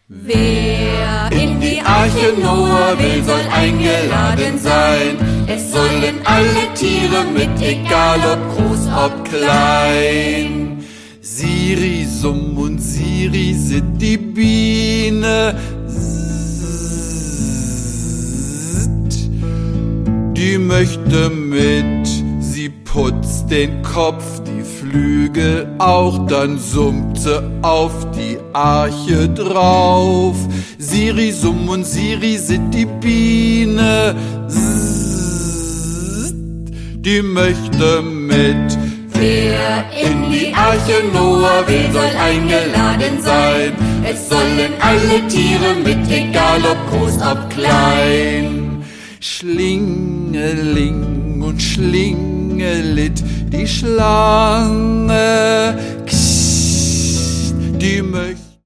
Wer in die Arche Noah will, soll eingeladen sein. Es sollen alle Tiere mit, egal ob groß, ob klein. Siri, Summ und Siri sind die Biene. Die möchte mit, sie putzt den Kopf, die Flügel auch, dann summt sie auf die Arche drauf. Siri, Summ und Siri sind die Biene. Die möchte mit. Wer in die Arche Noah will, soll eingeladen sein. Es sollen alle Tiere mit, egal ob groß, ob klein. Schlingeling und Schlingelit, die Schlange, die möchte